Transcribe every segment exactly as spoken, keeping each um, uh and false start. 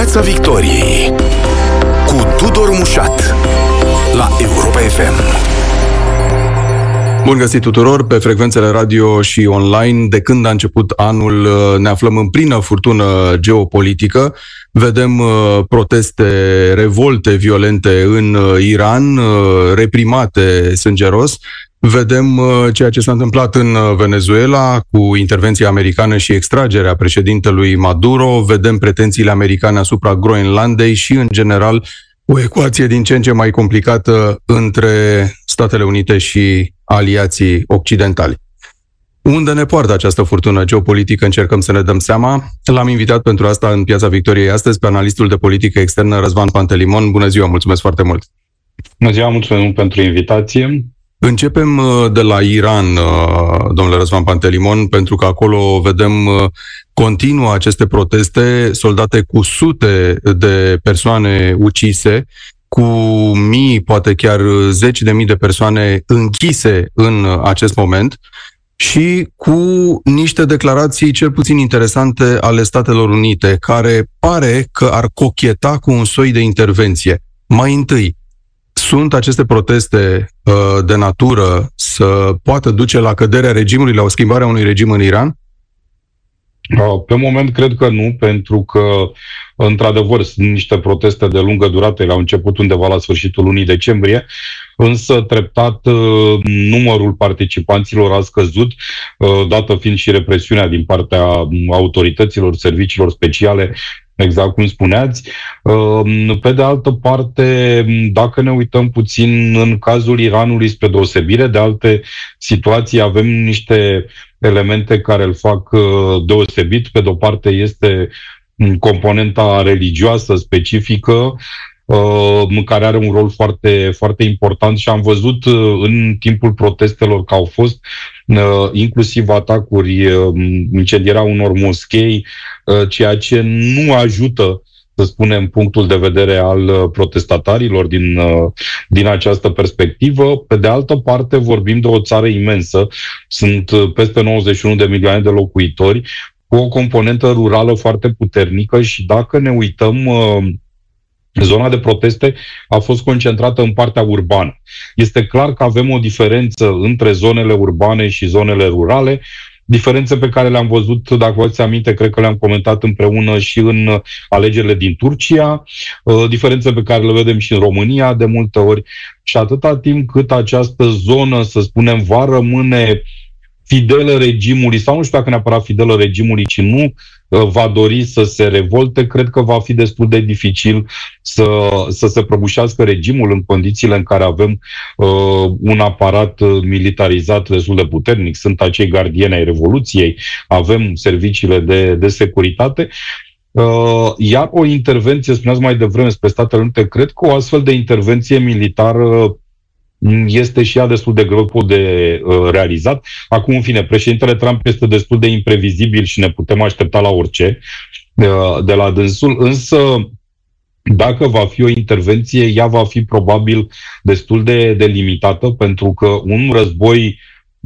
Piața Victoriei cu Tudor Mușat la Europa F M. Bun găsit tuturor pe frecvențele radio și online. De când a început anul ne aflăm în plină furtună geopolitică. Vedem proteste, revolte violente în Iran, reprimate sângeros. Vedem ceea ce s-a întâmplat în Venezuela cu intervenția americană și extragerea președintelui Maduro. Vedem pretențiile americane asupra Groenlandei și, în general, o ecuație din ce în ce mai complicată între Statele Unite și aliații occidentali. Unde ne poartă această furtună geopolitică, încercăm să ne dăm seama. L-am invitat pentru asta în Piața Victoriei astăzi pe analistul de politică externă Răzvan Pantelimon. Bună ziua, mulțumesc foarte mult! Bună ziua, mulțumesc mult pentru invitație! Începem de la Iran, domnule Răzvan Pantelimon, pentru că acolo vedem continuă aceste proteste, soldate cu sute de persoane ucise, cu mii, poate chiar zeci de mii de persoane închise în acest moment și cu niște declarații cel puțin interesante ale Statelor Unite, care pare că ar cocheta cu un soi de intervenție. Mai întâi, sunt aceste proteste uh, de natură să poată duce la căderea regimului, la o schimbare a unui regim în Iran? Pe moment cred că nu, pentru că, într-adevăr, sunt niște proteste de lungă durată, ele au început undeva la sfârșitul lunii decembrie, însă treptat numărul participanților a scăzut, dată fiind și represiunea din partea autorităților, serviciilor speciale, exact cum spuneați. Pe de altă parte, dacă ne uităm puțin în cazul Iranului, spre deosebire de alte situații, avem niște elemente care îl fac deosebit. Pe de-o parte este componenta religioasă specifică, care are un rol foarte, foarte important și am văzut în timpul protestelor că au fost inclusiv atacuri, incendierea unor moschei, ceea ce nu ajută, să spunem, punctul de vedere al protestatarilor din, din această perspectivă. Pe de altă parte, vorbim de o țară imensă, sunt peste nouăzeci și unu de milioane de locuitori, cu o componentă rurală foarte puternică și dacă ne uităm, zona de proteste a fost concentrată în partea urbană. Este clar că avem o diferență între zonele urbane și zonele rurale, diferențe pe care le-am văzut, dacă vă ți aminte, cred că le-am comentat împreună și în alegerile din Turcia, diferențe pe care le vedem și în România de multe ori. Și atâta timp cât această zonă, să spunem, va rămâne fidelă regimului, sau nu știu dacă neapărat fidelă regimului, ci nu va dori să se revolte, cred că va fi destul de dificil să, să se prăbușească regimul în condițiile în care avem uh, un aparat militarizat destul de puternic. Sunt acei gardieni ai Revoluției, avem serviciile de, de securitate. Uh, iar o intervenție, spuneați mai devreme, spre Statele Unite, cred că o astfel de intervenție militară este și ea destul de greu de uh, realizat. Acum, în fine, președintele Trump este destul de imprevizibil și ne putem aștepta la orice uh, de la dânsul, însă dacă va fi o intervenție, ea va fi probabil destul de, de limitată, pentru că un război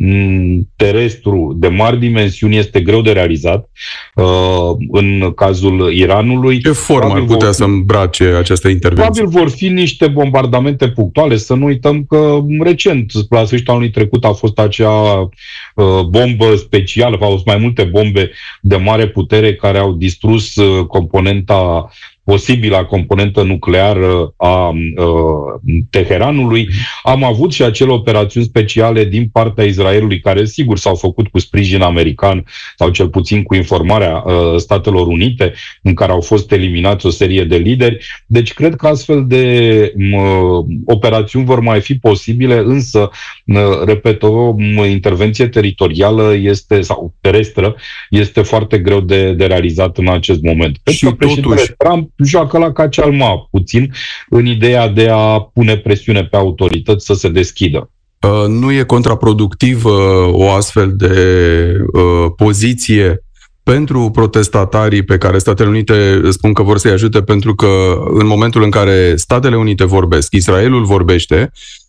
terestru de mari dimensiuni este greu de realizat uh, în cazul Iranului. Ce formă ar putea fi, să îmbrace această intervenție? Probabil vor fi niște bombardamente punctuale. Să nu uităm că recent, la sfârșitul anului trecut, a fost acea uh, bombă specială, au fost mai multe bombe de mare putere care au distrus uh, componenta posibila componentă nucleară a uh, Teheranului. Am avut și acele operațiuni speciale din partea Israelului, care sigur s-au făcut cu sprijin american sau cel puțin cu informarea uh, Statelor Unite, în care au fost eliminați o serie de lideri. Deci cred că astfel de uh, operațiuni vor mai fi posibile, însă, uh, repet, o intervenție teritorială este, sau terestră este foarte greu de, de realizat în acest moment. Cred și că președintele Trump joacă la cacealma puțin în ideea de a pune presiune pe autorități să se deschidă. Uh, nu e contraproductiv uh, o astfel de uh, poziție pentru protestatarii pe care Statele Unite spun că vor să-i ajute, pentru că în momentul în care Statele Unite vorbesc, Israelul vorbește,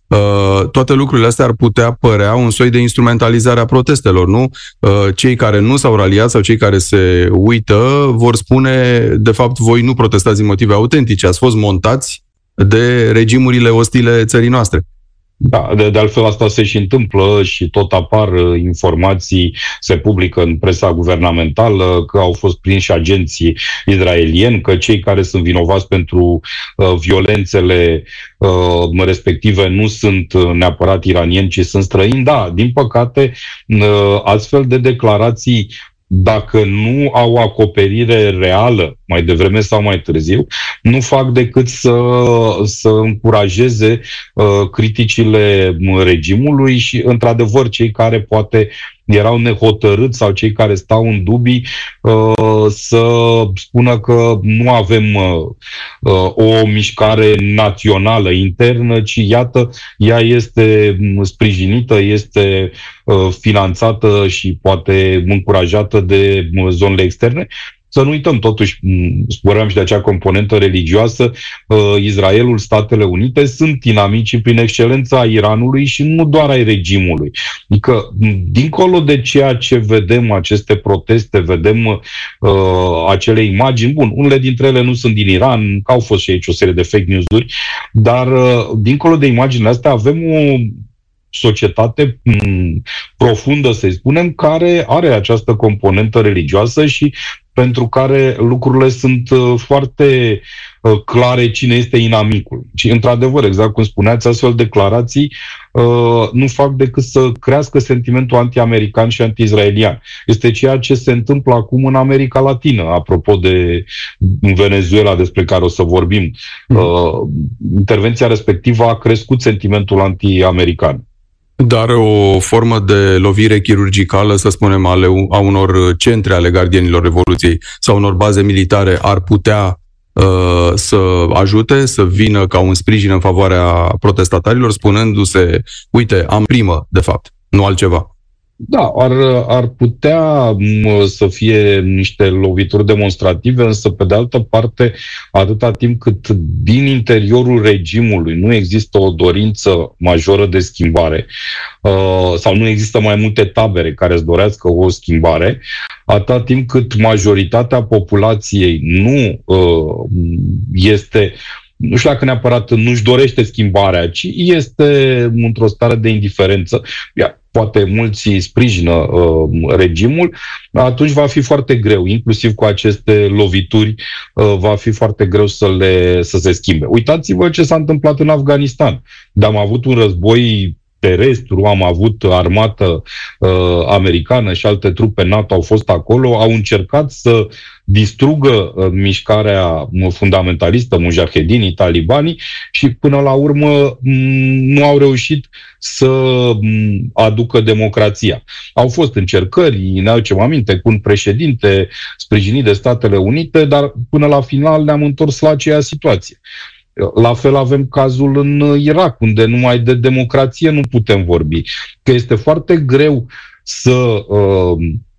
toate lucrurile astea ar putea părea un soi de instrumentalizare a protestelor, nu? Cei care nu s-au raliat sau cei care se uită vor spune, de fapt, voi nu protestați din motive autentice, ați fost montați de regimurile ostile țării noastre. Da, de, de altfel asta se și întâmplă și tot apar informații, se publică în presa guvernamentală că au fost prinși agenții israelieni, că cei care sunt vinovați pentru uh, violențele uh, respective nu sunt neapărat iranieni, ci sunt străini. Da, din păcate, uh, astfel de declarații, dacă nu au acoperire reală, mai devreme sau mai târziu, nu fac decât să, să încurajeze uh, criticile regimului și, într-adevăr, cei care poate erau nehotărâți sau cei care stau în dubii uh, să spună că nu avem uh, o mișcare națională internă, ci, iată, ea este sprijinită, este uh, finanțată și poate încurajată de zonele externe. Să nu uităm, totuși, vorbeam și de acea componentă religioasă, Israelul, Statele Unite sunt inamicii prin excelență a Iranului și nu doar ai regimului. Adică, dincolo de ceea ce vedem, aceste proteste, vedem uh, acele imagini, bun, unele dintre ele nu sunt din Iran, că au fost și aici o serie de fake news-uri, dar uh, dincolo de imaginile astea avem o societate m- profundă, să-i spunem, care are această componentă religioasă și pentru care lucrurile sunt uh, foarte uh, clare cine este inamicul. Și, într-adevăr, exact cum spuneați, astfel de declarații uh, nu fac decât să crească sentimentul anti-american și anti-israelian. Este ceea ce se întâmplă acum în America Latină, apropo de Venezuela, despre care o să vorbim. Uh, intervenția respectivă a crescut sentimentul anti-american. Dar o formă de lovire chirurgicală, să spunem, ale, a unor centre ale gardienilor Revoluției sau unor baze militare ar putea uh, să ajute, să vină ca un sprijin în favoarea protestatarilor, spunându-se, uite, am primă, de fapt, nu altceva. Da, ar, ar putea să fie niște lovituri demonstrative, însă, pe de altă parte, atâta timp cât din interiorul regimului nu există o dorință majoră de schimbare uh, sau nu există mai multe tabere care îți dorească o schimbare, atâta timp cât majoritatea populației nu uh, este... nu știu dacă neapărat nu-și dorește schimbarea, ci este într-o stare de indiferență, iar poate mulți sprijină uh, regimul, atunci va fi foarte greu, inclusiv cu aceste lovituri, uh, va fi foarte greu să, le, să se schimbe. Uitați-vă ce s-a întâmplat în Afganistan. De am avut un război terestru, am avut armată uh, americană și alte trupe NATO au fost acolo, au încercat să distrugă uh, mișcarea fundamentalistă, mujahedinii, talibanii și până la urmă m- nu au reușit să m- aducă democrația. Au fost încercări, ne aducem aminte, cu un președinte sprijinit de Statele Unite, dar până la final ne-am întors la aceea situație. La fel avem cazul în Irak, unde numai de democrație nu putem vorbi. Că este foarte greu să uh,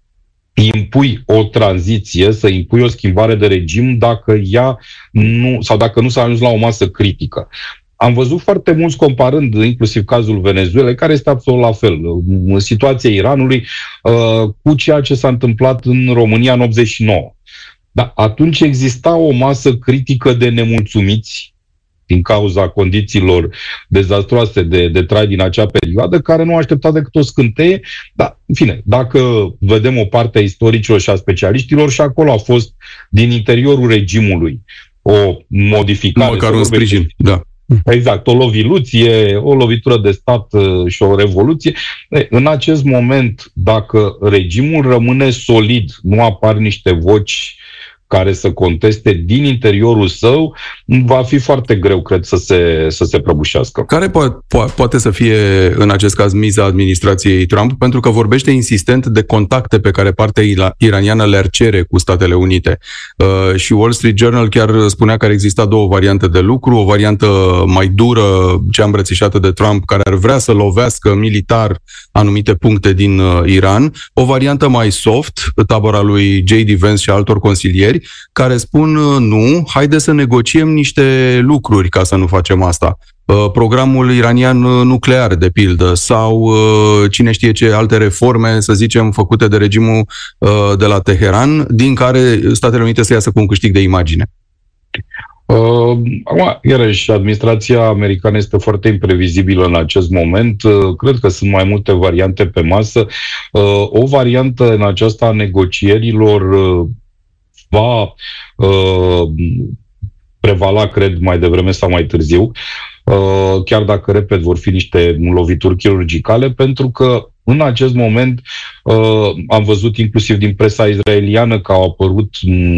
impui o tranziție, să impui o schimbare de regim dacă ea nu, sau dacă nu s-a ajuns la o masă critică. Am văzut foarte mulți comparând, inclusiv cazul Venezuelei, care este absolut la fel. Situația Iranului uh, cu ceea ce s-a întâmplat în România în optzeci și nouă. Dar atunci exista o masă critică de nemulțumiți din cauza condițiilor dezastroase de, de trai din acea perioadă, care nu aștepta decât o scânteie. Dar, în fine, dacă vedem o parte a istoricilor și a specialiștilor, și acolo a fost din interiorul regimului o modificare. Măcar un sprijin, da. Exact, o loviluție, o lovitură de stat și o revoluție. În acest moment, dacă regimul rămâne solid, nu apar niște voci care să conteste din interiorul său, va fi foarte greu, cred, să se, să se prăbușească. Care po- po- poate să fie, în acest caz, miza administrației Trump? Pentru că vorbește insistent de contacte pe care partea iraniană le-ar cere cu Statele Unite. Uh, și Wall Street Journal chiar spunea că ar exista două variante de lucru, o variantă mai dură, cea îmbrățișată de Trump, care ar vrea să lovească militar anumite puncte din uh, Iran, o variantă mai soft, tabăra lui J D Vance și altor consilieri, care spun nu, haide să negociem niște lucruri ca să nu facem asta. programul iranian nuclear, de pildă, sau cine știe ce alte reforme, să zicem, făcute de regimul de la Teheran, din care Statele Unite să iasă cu un câștig de imagine. Uh, acum, iarăși, administrația americană este foarte imprevizibilă în acest moment. Uh, cred că sunt mai multe variante pe masă. Uh, o variantă în aceasta a negocierilor uh, va uh, prevala, cred, mai devreme sau mai târziu, uh, chiar dacă, repet, vor fi niște lovituri chirurgicale, pentru că în acest moment uh, am văzut inclusiv din presa israeliană că au apărut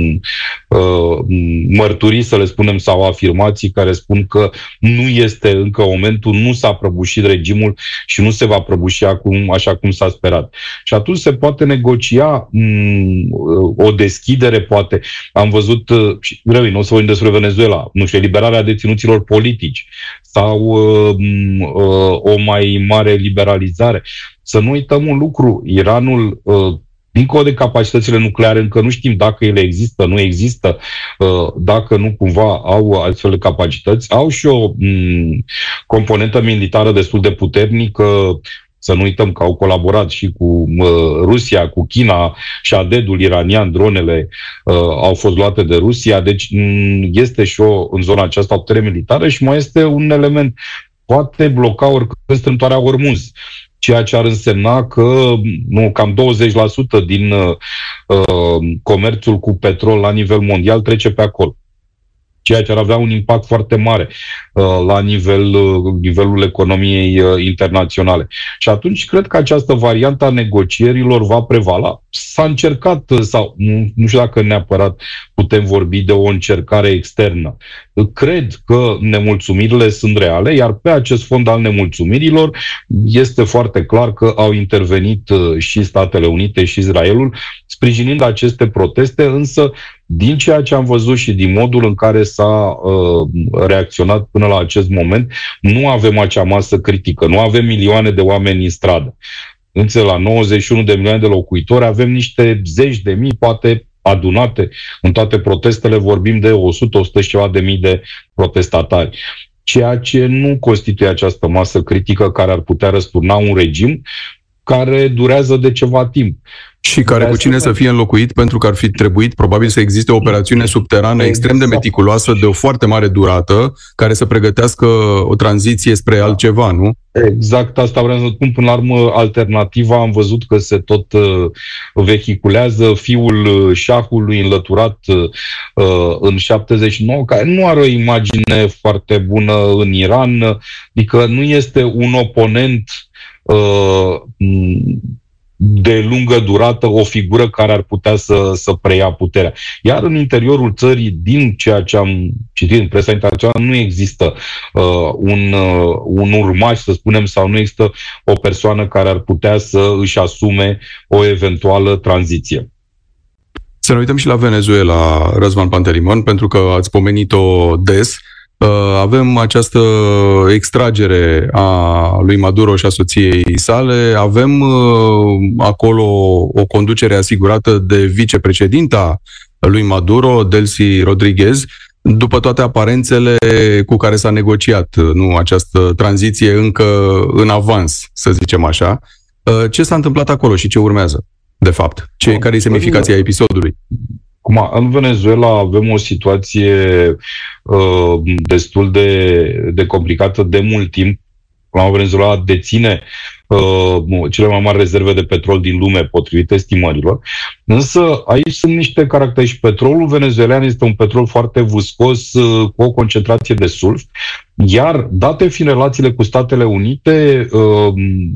uh, mărturii, să le spunem, sau afirmații care spun că nu este încă momentul, nu s-a prăbușit regimul și nu se va prăbuși acum așa cum s-a sperat. Și atunci se poate negocia um, o deschidere, poate. Am văzut, uh, și revin, o să vorbim despre Venezuela, nu știu, eliberarea deținuților politici sau uh, uh, o mai mare liberalizare. Să nu uităm un lucru, Iranul, uh, dincolo de capacitățile nucleare, încă nu știm dacă ele există, nu există, uh, dacă nu cumva au astfel de capacități, au și o um, componentă militară destul de puternică. Să nu uităm că au colaborat și cu uh, Rusia, cu China, Shahedul iranian, dronele uh, au fost luate de Rusia, deci um, este și o, în zona aceasta, o putere militară și mai este un element, poate bloca oricând strâmtoarea Hormuz, ceea ce ar însemna că nu, cam douăzeci la sută din uh, comerțul cu petrol la nivel mondial trece pe acolo, ceea ce ar avea un impact foarte mare uh, la nivel, uh, nivelul economiei uh, internaționale. Și atunci cred că această variantă a negocierilor va prevala. S-a încercat, sau nu, nu știu dacă neapărat putem vorbi de o încercare externă. Cred că nemulțumirile sunt reale, iar pe acest fond al nemulțumirilor este foarte clar că au intervenit uh, și Statele Unite și Israelul, sprijinind aceste proteste, însă din ceea ce am văzut și din modul în care s-a uh, reacționat până la acest moment, nu avem acea masă critică, nu avem milioane de oameni în stradă. Însă la nouăzeci și unu de milioane de locuitori avem niște zeci de mii, poate adunate în toate protestele, vorbim de o sută, o sută și ceva de mii de protestatari. Ceea ce nu constituie această masă critică care ar putea răsturna un regim care durează de ceva timp. Și care cu cine să fie înlocuit, pentru că ar fi trebuit probabil să existe o operațiune subterană exact. extrem de meticuloasă, de o foarte mare durată, care să pregătească o tranziție spre altceva, nu? Exact, asta vreau să spun. Până la urmă, alternativa am văzut că se tot uh, vehiculează, fiul șahului înlăturat uh, în șaptezeci și nouă, care nu are o imagine foarte bună în Iran, adică nu este un oponent uh, de lungă durată, o figură care ar putea să, să preia puterea. Iar în interiorul țării, din ceea ce am citit în presa internațională, nu există uh, un, uh, un urmaș, să spunem, sau nu există o persoană care ar putea să își asume o eventuală tranziție. Să ne uităm și la Venezuela, Răzvan Pantelimon, pentru că ați pomenit-o des. Avem această extragere a lui Maduro și a soției sale, avem acolo o conducere asigurată de vicepreședinta lui Maduro, Delcy Rodriguez, după toate aparențele cu care s-a negociat, nu, această tranziție încă în avans, să zicem așa. Ce s-a întâmplat acolo și ce urmează, de fapt? Ce, care e semnificația episodului? Acum, în Venezuela avem o situație uh, destul de, de complicată de mult timp. Venezuela deține uh, cele mai mari rezerve de petrol din lume, potrivit estimărilor. Însă aici sunt niște caracteristici. Petrolul venezuelan este un petrol foarte viscos, uh, cu o concentrație de sulf, iar date fiind relațiile cu Statele Unite, uh,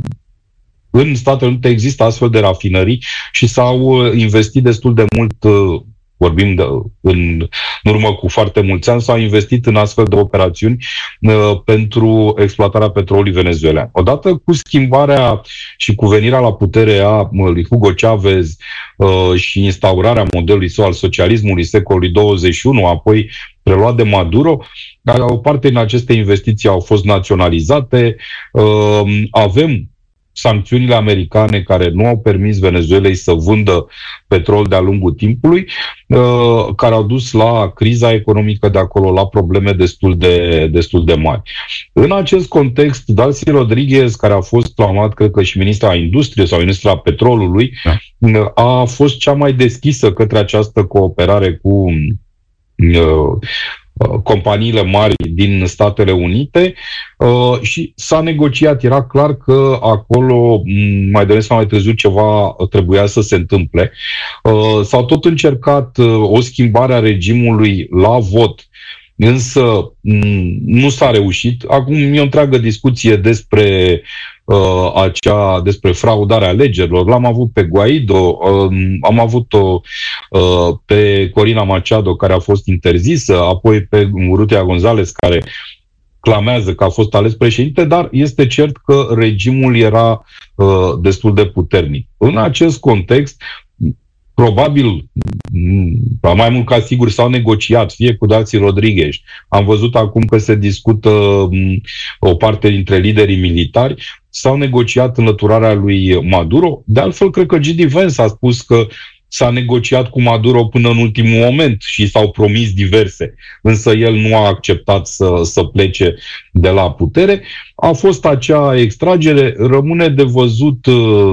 în Statele Unite există astfel de rafinării și s-au investit destul de mult, vorbim de, în, în urmă cu foarte mulți ani, s-au investit în astfel de operațiuni uh, pentru exploatarea petrolului venezuelan. Odată cu schimbarea și cu venirea la putere a lui Hugo Chavez uh, și instaurarea modelului său al socialismului secolului douăzeci și unu, apoi preluat de Maduro, o parte din aceste investiții au fost naționalizate. Uh, avem sancțiunile americane care nu au permis Venezuelei să vândă petrol de-a lungul timpului, care au dus la criza economică de acolo, la probleme destul de, destul de mari. În acest context, Dalcy Rodriguez, care a fost clamat, cred că și ministra Industriei sau ministra Petrolului, da. a fost cea mai deschisă către această cooperare cu companiile mari din Statele Unite uh, și s-a negociat. Era clar că acolo, mai devreme sau mai târziu, ceva trebuia să se întâmple. Uh, s-au tot încercat uh, o schimbare a regimului la vot, însă m- nu s-a reușit. Acum e o întreagă discuție despre uh, acea, despre fraudarea alegerilor. L-am avut pe Guaido, uh, am avut-o uh, pe Corina Machado, care a fost interzisă, apoi pe Urrutia González, care clamează că a fost ales președinte, dar este cert că regimul era uh, destul de puternic. În acest context, probabil, mai mult ca sigur, s-au negociat, fie cu Dalcy Rodriguez. Am văzut acum că se discută o parte dintre liderii militari, s-au negociat înlăturarea lui Maduro. De altfel, cred că G D Vance a spus că s-a negociat cu Maduro până în ultimul moment și s-au promis diverse, însă el nu a acceptat să, să plece de la putere. A fost acea extragere, rămâne de văzut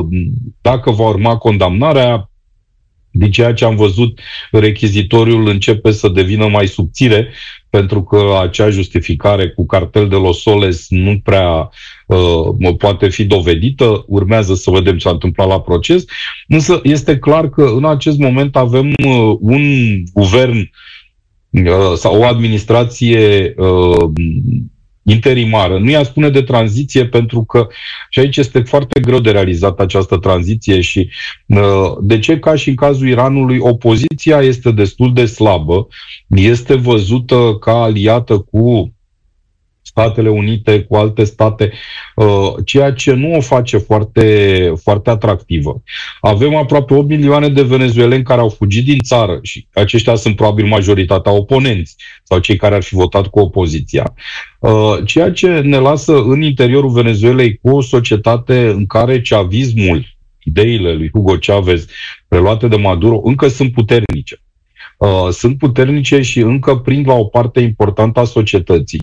dacă va urma condamnarea. Din ceea ce am văzut, rechizitoriul începe să devină mai subțire, pentru că acea justificare cu cartel de Los Soles nu prea uh, poate fi dovedită. Urmează să vedem ce s-a întâmplat la proces. Însă este clar că în acest moment avem uh, un guvern uh, sau o administrație uh, interimară. Nu i-a spune de tranziție, pentru că și aici este foarte greu de realizat această tranziție și de ce, ca și în cazul Iranului, opoziția este destul de slabă, este văzută ca aliată cu Statele Unite, cu alte state, ceea ce nu o face foarte, foarte atractivă. Avem aproape opt milioane de venezueleni care au fugit din țară și aceștia sunt probabil majoritatea oponenți sau cei care ar fi votat cu opoziția. Ceea ce ne lasă în interiorul Venezuelei cu o societate în care chavismul, ideile lui Hugo Chavez preluate de Maduro, încă sunt puternice. Sunt puternice și încă prind la o parte importantă a societății.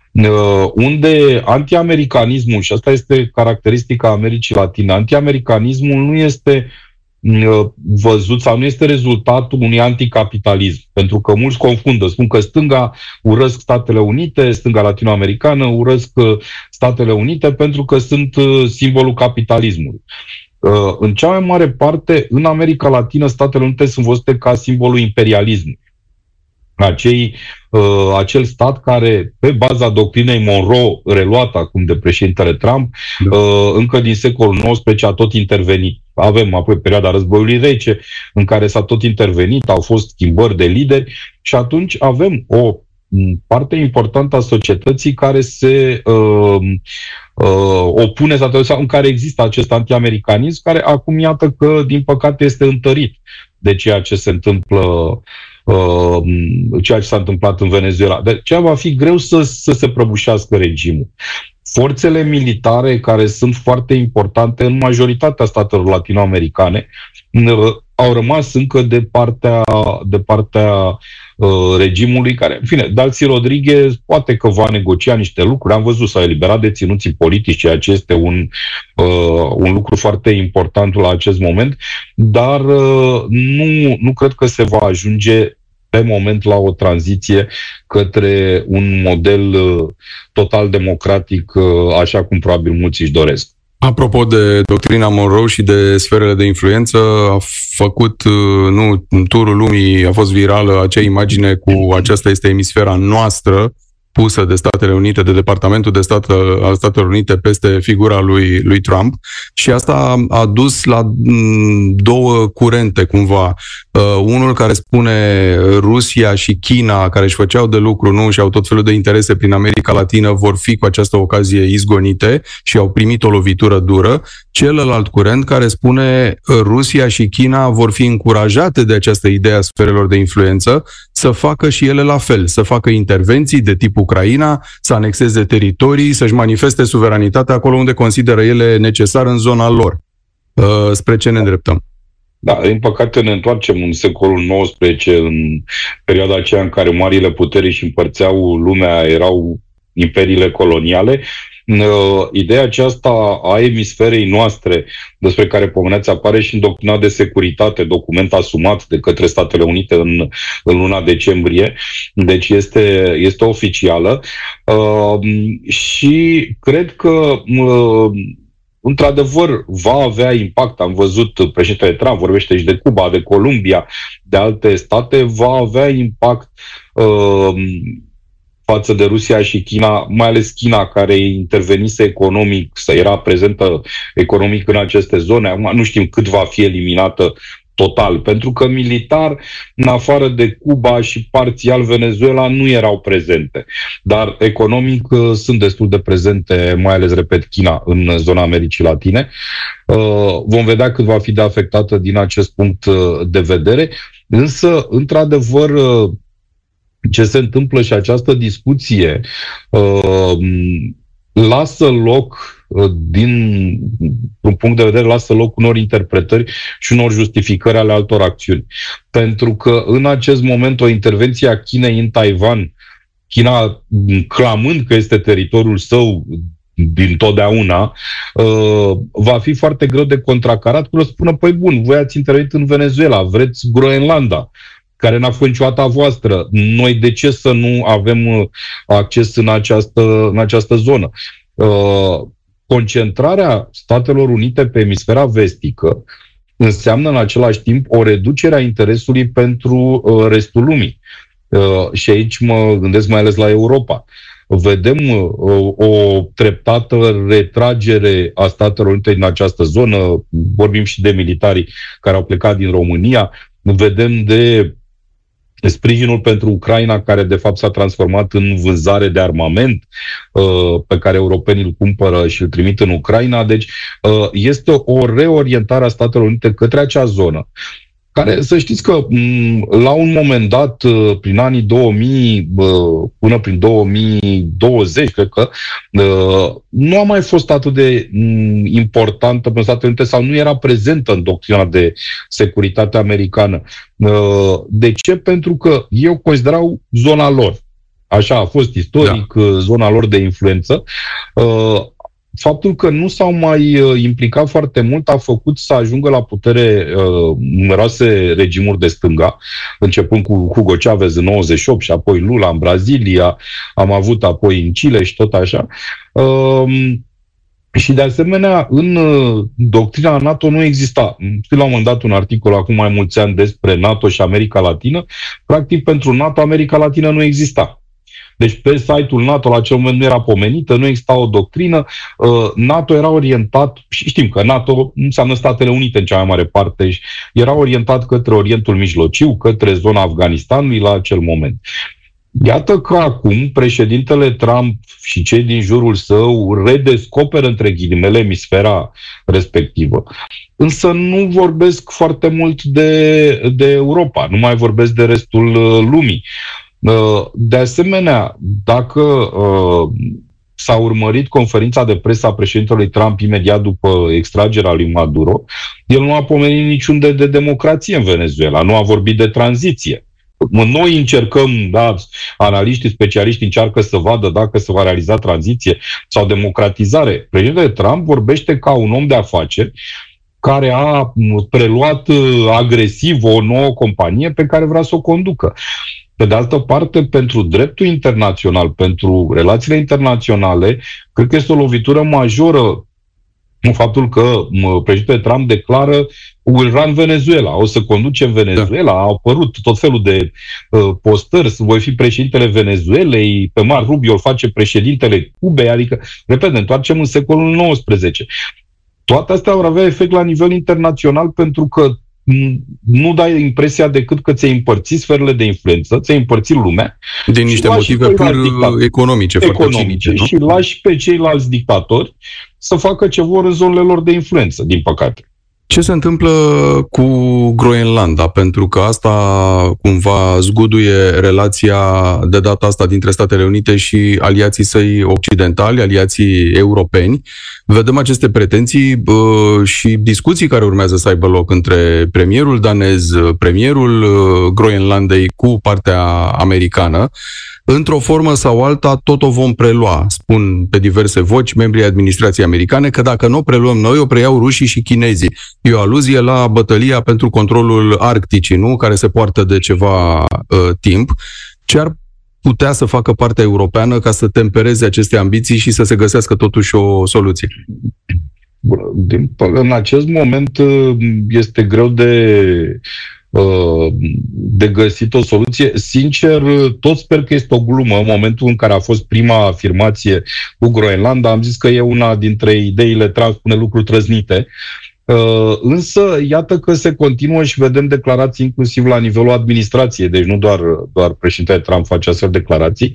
Unde antiamericanismul, și asta este caracteristica Americii Latine, antiamericanismul nu este văzut sau nu este rezultatul unui anticapitalism, pentru că mulți confundă, spun că stânga urăsc Statele Unite, stânga latinoamericană urăsc Statele Unite pentru că sunt simbolul capitalismului. În cea mai mare parte, în America Latină, Statele Unite sunt văzute ca simbolul imperialismului. Acei, uh, acel stat care, pe baza doctrinei Monroe, reluată acum de președintele Trump, da. uh, încă din secolul nouăsprezece a tot intervenit. Avem apoi perioada războiului rece, în care s-a tot intervenit, au fost schimbări de lideri și atunci avem o parte importantă a societății care se uh, uh, opune sau în care există acest antiamericanism, care acum iată că, din păcate, este întărit de ceea ce se întâmplă Uh, ceea ce s-a întâmplat în Venezuela. De aceea va fi greu să, să se prăbușească regimul. Forțele militare, care sunt foarte importante în majoritatea statelor latinoamericane, uh, au rămas încă de partea, de partea uh, regimului, care, în fine, Dalcy Rodriguez poate că va negocia niște lucruri. Am văzut, s-au eliberat deținuții politici, ceea ce este un, uh, un lucru foarte important la acest moment, dar uh, nu, nu cred că se va ajunge pe moment la o tranziție către un model uh, total democratic, uh, așa cum probabil mulți își doresc. Apropo de doctrina Monroe și de sferele de influență, a făcut, nu, în turul lumii a fost virală acea imagine cu aceasta este emisfera noastră, pusă de Statele Unite, de Departamentul de Stat al Statelor Unite peste figura lui, lui Trump, și asta a dus la două curente, cumva. Uh, unul care spune Rusia și China, care își făceau de lucru, nu, și au tot felul de interese prin America Latină, vor fi cu această ocazie izgonite și au primit o lovitură dură. Celălalt curent care spune Rusia și China vor fi încurajate de această idee a sferelor de influență să facă și ele la fel, să facă intervenții de tip Ucraina, să anexeze teritorii, să-și manifeste suveranitatea acolo unde consideră ele necesar în zona lor. Uh, spre ce ne îndreptăm? Da, din păcate ne întoarcem în secolul nouăsprezece, în perioada aceea în care marile puteri își împărțeau lumea, erau imperiile coloniale. Ideea aceasta a emisferei noastre, despre care pomeneați, apare și în doctrina de securitate, document asumat de către Statele Unite în, în luna decembrie, deci este, este oficială. Uh, și cred că uh, într-adevăr va avea impact. Am văzut, președintele Trump vorbește și de Cuba, de Columbia, de alte state, va avea impact uh, față de Rusia și China, mai ales China, care intervenise economic, să era prezentă economic în aceste zone. Acum nu știm cât va fi eliminată total, pentru că militar, în afară de Cuba și parțial Venezuela, nu erau prezente. Dar economic sunt destul de prezente, mai ales, repet, China în zona Americii Latine. Vom vedea cât va fi de afectată din acest punct de vedere, însă, într-adevăr, ce se întâmplă și această discuție uh, lasă loc, uh, din un punct de vedere, lasă loc unor interpretări și unor justificări ale altor acțiuni. Pentru că în acest moment o intervenție a Chinei în Taiwan, China clamând că este teritoriul său din totdeauna, uh, va fi foarte greu de contracarat, cu o spună, păi bun, voi ați intervenit în Venezuela, vreți Groenlanda, care n-a fost niciodată a voastră. Noi de ce să nu avem acces în această, în această zonă? Uh, concentrarea Statelor Unite pe emisfera vestică înseamnă în același timp o reducere a interesului pentru uh, restul lumii. Uh, și aici mă gândesc mai ales la Europa. Vedem uh, o treptată retragere a Statelor Unite din această zonă, vorbim și de militarii care au plecat din România, vedem de sprijinul pentru Ucraina, care de fapt s-a transformat în vânzare de armament uh, pe care europenii îl cumpără și îl trimit în Ucraina. Deci uh, este o reorientare a Statelor Unite către acea zonă, care, să știți că m- la un moment dat, uh, prin anii două mii uh, până prin două mii douăzeci, cred că, uh, nu a mai fost atât de m- importantă pentru Statele Unite sau nu era prezentă în doctrina de securitate americană. Uh, de ce? Pentru că eu considerau zona lor. Așa a fost istoric, da. Zona lor de influență. Uh, Faptul că nu s-au mai uh, implicat foarte mult a făcut să ajungă la putere uh, numeroase regimuri de stânga, începând cu Hugo Chavez în nouăzeci și opt și apoi Lula în Brazilia, am avut apoi în Chile și tot așa. Uh, și de asemenea, în uh, doctrina NATO nu exista. Știu la un moment dat un articol acum mai mulți ani despre NATO și America Latină. Practic, pentru NATO, America Latină nu exista. Deci pe site-ul NATO la acel moment nu era pomenită, nu exista o doctrină. NATO era orientat, și știm că NATO înseamnă Statele Unite în cea mai mare parte, și era orientat către Orientul Mijlociu, către zona Afganistanului la acel moment. Iată că acum președintele Trump și cei din jurul său redescoperă, între ghilimele, emisfera respectivă. Însă nu vorbesc foarte mult de, de Europa, nu mai vorbesc de restul lumii. De asemenea, dacă uh, s-a urmărit conferința de presă a președintelui Trump imediat după extragerea lui Maduro, el nu a pomenit niciun de, de democrație în Venezuela, nu a vorbit de tranziție. Noi încercăm, da, analiștii, specialiștii încearcă să vadă dacă se va realiza tranziție sau democratizare. Președintele Trump vorbește ca un om de afaceri care a preluat agresiv o nouă companie pe care vrea să o conducă. Pe de altă parte, pentru dreptul internațional, pentru relațiile internaționale, cred că este o lovitură majoră în faptul că președintele Trump declară will run Venezuela, o să conducem Venezuela, da. Au apărut tot felul de uh, postări, voi fi președintele Venezuelei, pe Mar Rubio îl face președintele Cubei, adică, repet, ne întoarcem în secolul nouăsprezece. Toate astea vor avea efect la nivel internațional pentru că nu dai impresia decât că ți-ai împărțit sferele de influență, ți-ai împărțit lumea. Din niște motive pur economice, economice foarte și lași pe ceilalți dictatori să facă ce vor în zonele lor de influență, din păcate. Ce se întâmplă cu Groenlanda? Pentru că asta cumva zguduie relația de data asta dintre Statele Unite și aliații săi occidentali, aliații europeni. Vedem aceste pretenții bă, și discuții care urmează să aibă loc între premierul danez, premierul Groenlandei cu partea americană. Într-o formă sau alta, tot o vom prelua, spun pe diverse voci membrii administrației americane, că dacă nu o preluăm noi, o preiau rușii și chinezii. E o aluzie la bătălia pentru controlul Arcticii, nu? Care se poartă de ceva uh, timp. Ce ar putea să facă partea europeană ca să tempereze aceste ambiții și să se găsească totuși o soluție? În acest moment este greu de... de găsit o soluție. Sincer, tot sper că este o glumă. În momentul în care a fost prima afirmație cu Groenlanda, am zis că e una dintre ideile Trump, spune lucruri trăznite. Însă, iată că se continuă și vedem declarații inclusiv la nivelul administrației, deci nu doar, doar președintele Trump face astfel declarații,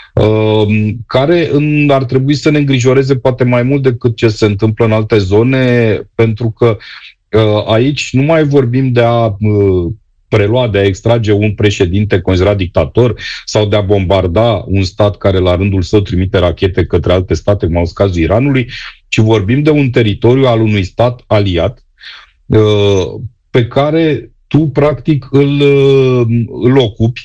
care ar trebui să ne îngrijoreze poate mai mult decât ce se întâmplă în alte zone, pentru că aici nu mai vorbim de a prelua, de a extrage un președinte considerat dictator sau de a bombarda un stat care la rândul său trimite rachete către alte state, cum au cazul Iranului, ci vorbim de un teritoriu al unui stat aliat pe care tu practic îl, îl ocupi.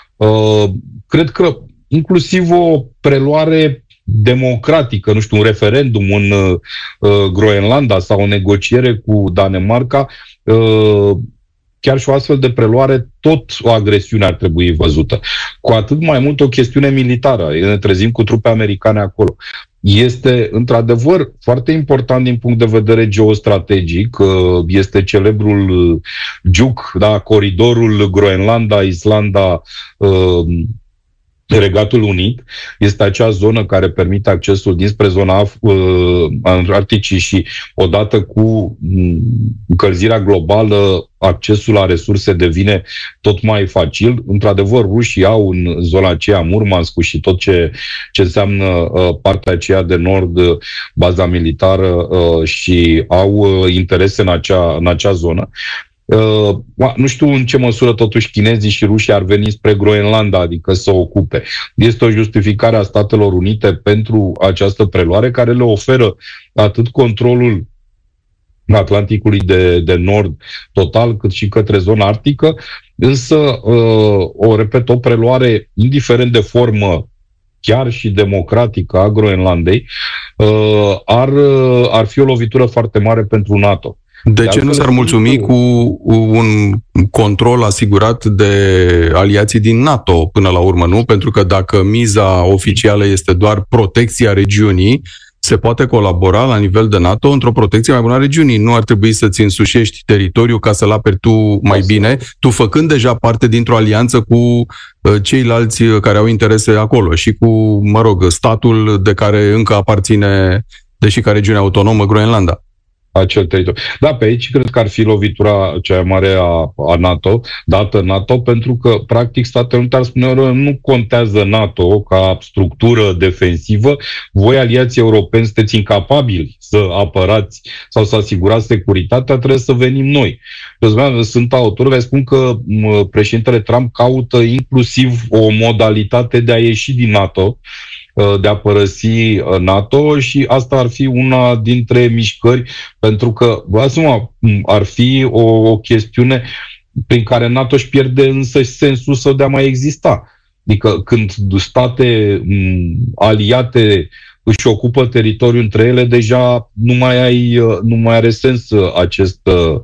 Cred că inclusiv o preluare democratică, nu știu, un referendum în uh, Groenlanda sau o negociere cu Danemarca, uh, chiar și o astfel de preluare, tot o agresiune ar trebui văzută. Cu atât mai mult o chestiune militară. Ne trezim cu trupe americane acolo. Este, într-adevăr, foarte important din punct de vedere geostrategic. Este celebrul G U C, da, coridorul Groenlanda, Islanda, uh, Regatul Unit. Este acea zonă care permite accesul dinspre zona uh, Arcticii și odată cu încălzirea globală accesul la resurse devine tot mai facil. Într-adevăr, rușii au în zona aceea Murmansk și tot ce, ce înseamnă uh, partea aceea de nord, uh, baza militară uh, și au uh, interese în acea, în acea zonă. Uh, nu știu în ce măsură totuși chinezii și rușii ar veni spre Groenlanda, adică să o ocupe. Este o justificare a Statelor Unite pentru această preluare care le oferă atât controlul Atlanticului de, de nord total, cât și către zona arctică, însă, uh, o repet, o preluare indiferent de formă chiar și democratică a Groenlandei uh, ar, ar fi o lovitură foarte mare pentru NATO. De, de ce nu s-ar mulțumi cu un control asigurat de aliații din NATO până la urmă, nu? Pentru că dacă miza oficială este doar protecția regiunii, se poate colabora la nivel de NATO într-o protecție mai bună a regiunii. Nu ar trebui să-ți însușești teritoriul ca să-l aperi tu mai bine, tu făcând deja parte dintr-o alianță cu ceilalți care au interese acolo și cu, mă rog, statul de care încă aparține, deși ca regiune autonomă, Groenlanda. Acel teritoriu. Da, pe aici cred că ar fi lovitura cea mare a, a NATO, dată NATO, pentru că, practic, Statele Unite ar spune, nu contează NATO ca structură defensivă, voi, aliații europeni, sunteți incapabili să apărați sau să asigurați securitatea, trebuie să venim noi. Eu sunt autor, vă spun că președintele Trump caută inclusiv o modalitate de a ieși din NATO, de a părăsi NATO și asta ar fi una dintre mișcări, pentru că, vă seama, ar fi o, o chestiune prin care NATO își pierde însă sensul său de a mai exista. Adică când state aliate își ocupă teritoriul între ele, deja nu mai, ai, nu mai are sens acest,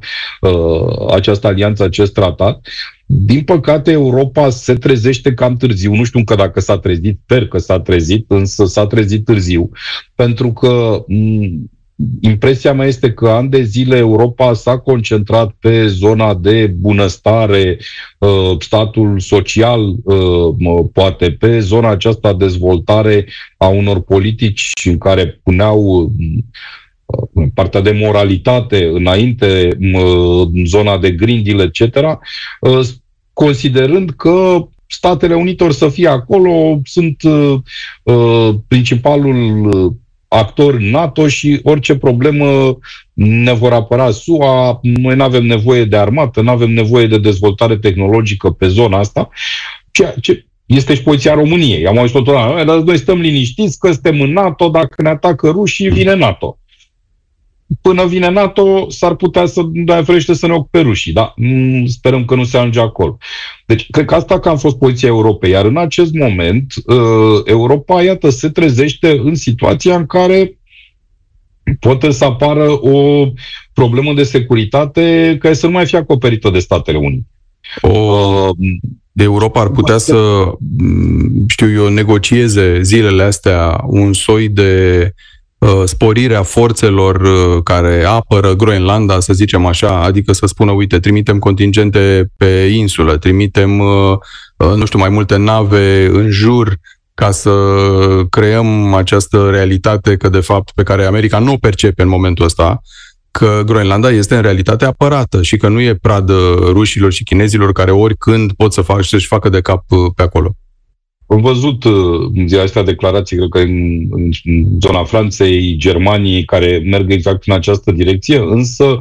această alianță, acest tratat. Din păcate, Europa se trezește cam târziu. Nu știu încă dacă s-a trezit, sper că s-a trezit, însă s-a trezit târziu. Pentru că m- impresia mea este că ani de zile Europa s-a concentrat pe zona de bunăstare, statul social, poate pe zona aceasta de dezvoltare a unor politici în care puneau partea de moralitate înainte, în zona de Green Deal, et cetera, considerând că Statele Unite or să fie acolo, sunt uh, principalul actor NATO și orice problemă ne vor apăra S U A, noi nu avem nevoie de armată, nu avem nevoie de dezvoltare tehnologică pe zona asta, ceea ce este și poziția României. Am auzit tot ăla, dar noi stăm liniștiți că suntem în NATO, dacă ne atacă rușii, vine NATO. Până vine NATO, s-ar putea să, Doamne ferește, să ne ocupe rușii, da? Sperăm că nu se ajunge acolo. Deci, cred că asta că a fost poziția Europei. Iar în acest moment, Europa, iată, se trezește în situația în care poate să apară o problemă de securitate care să nu mai fie acoperită de Statele Unite. O... De Europa ar putea să, știu eu, negocieze zilele astea un soi de uh, sporire a forțelor uh, care apără Groenlanda, să zicem așa, adică să spună, uite, trimitem contingente pe insulă, trimitem, uh, uh, nu știu, mai multe nave în jur ca să creăm această realitate că, de fapt, pe care America nu o percepe în momentul ăsta, că Groenlanda este în realitate apărată și că nu e pradă rușilor și chinezilor care oricând pot să facă, să-și facă de cap pe acolo. Am văzut în ziua astea declarații, cred că în, în zona Franței, Germaniei, care merg exact în această direcție, însă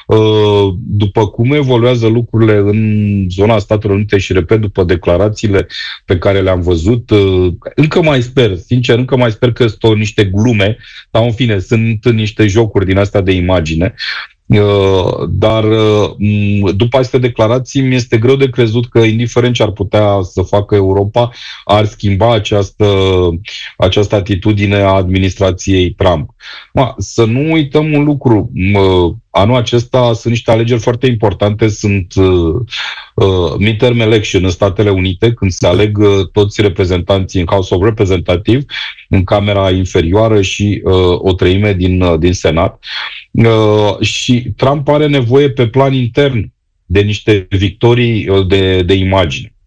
după cum evoluează lucrurile în zona Statelor Unite și, repet, după declarațiile pe care le-am văzut, încă mai sper, sincer, încă mai sper că sunt niște glume, dar în fine, sunt niște jocuri din astea de imagine. Dar după aceste declarații mi este greu de crezut că, indiferent ce ar putea să facă Europa, ar schimba această, această atitudine a administrației Trump. Ma, să nu uităm un lucru. Anul acesta sunt niște alegeri foarte importante, sunt uh, midterm election în Statele Unite, când se aleg uh, toți reprezentanții în House of Representatives, în Camera Inferioară și uh, o treime din, uh, din Senat. Uh, și Trump are nevoie pe plan intern de niște victorii uh, de, de imagine.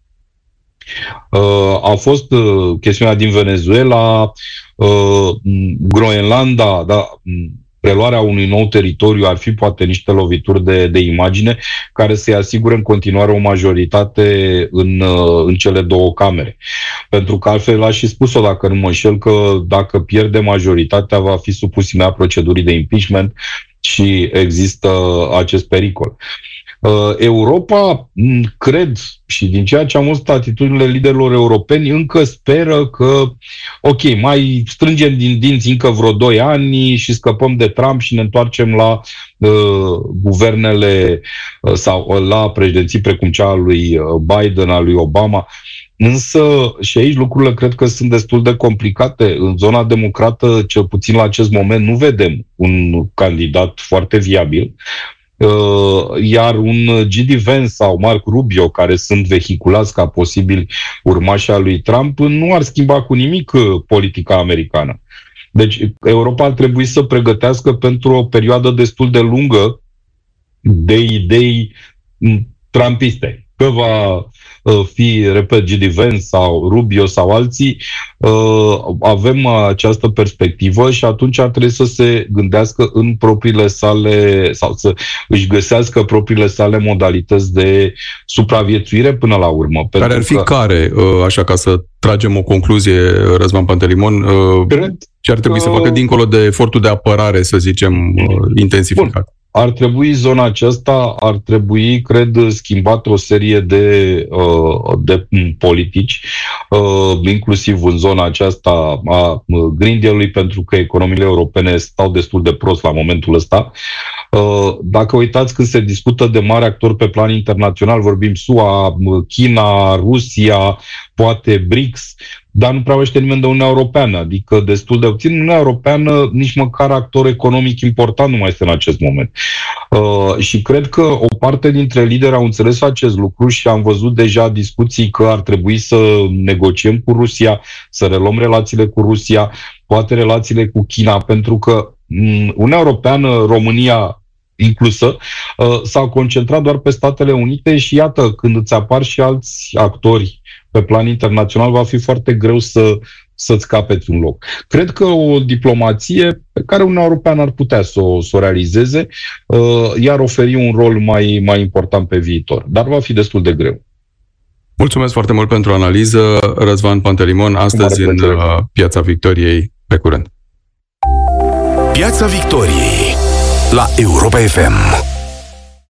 Uh, a fost uh, chestiunea din Venezuela, uh, Groenlanda, da, preluarea unui nou teritoriu ar fi poate niște lovituri de, de imagine care să-i asigure în continuare o majoritate în, în cele două camere. Pentru că altfel a și spus-o, dacă nu mă înșel, că dacă pierde majoritatea va fi supus imediat procedurii de impeachment și există acest pericol. Europa, cred, și din ceea ce am văzut atitudinile liderilor europeni, încă speră că, ok, mai strângem din dinți încă vreo doi ani și scăpăm de Trump și ne întoarcem la uh, guvernele uh, sau la președinții precum cea a lui Biden, a lui Obama. Însă și aici lucrurile cred că sunt destul de complicate. În zona democrată, cel puțin la acest moment, nu vedem un candidat foarte viabil. Iar un J D. Vance sau Marco Rubio, care sunt vehiculați ca posibili urmași al lui Trump, nu ar schimba cu nimic politica americană. Deci Europa ar trebui să pregătească pentru o perioadă destul de lungă de idei trumpiste. Că va fi, repet, J D. Vance sau Rubio sau alții, avem această perspectivă și atunci ar trebui să se gândească în propriile sale sau să își găsească propriile sale modalități de supraviețuire până la urmă. Care ar fi că... care, așa ca să tragem o concluzie, Răzvan Pantelimon, Cred ce ar trebui că... să facă dincolo de efortul de apărare, să zicem, intensificat? Bun. Ar trebui zona aceasta, ar trebui, cred, schimbat o serie de, de politici, inclusiv în zona aceasta a Green Deal-ului, pentru că economiile europene stau destul de prost la momentul ăsta. Dacă uitați, când se discută de mari actori pe plan internațional, vorbim S U A, China, Rusia, poate B R I C S, dar nu prea vorbește nimeni de Uniunea Europeană, adică destul de puțin. Uniunea Europeană, nici măcar actor economic important nu mai este în acest moment. Uh, și cred că o parte dintre lideri au înțeles acest lucru și am văzut deja discuții că ar trebui să negociem cu Rusia, să reluăm relațiile cu Rusia, poate relațiile cu China, pentru că Uniunea Europeană, România inclusă, uh, s-au concentrat doar pe Statele Unite și iată, când îți apar și alți actori pe plan internațional, va fi foarte greu să să-ți capeți un loc. Cred că o diplomație pe care Uniunea Europeană ar putea să o, să o realizeze, uh, iar oferi un rol mai, mai important pe viitor. Dar va fi destul de greu. Mulțumesc foarte mult pentru analiză, Răzvan Pantelimon, astăzi în uh, Piața Victoriei. Pe curând! Piața Victoriei la Europa F M.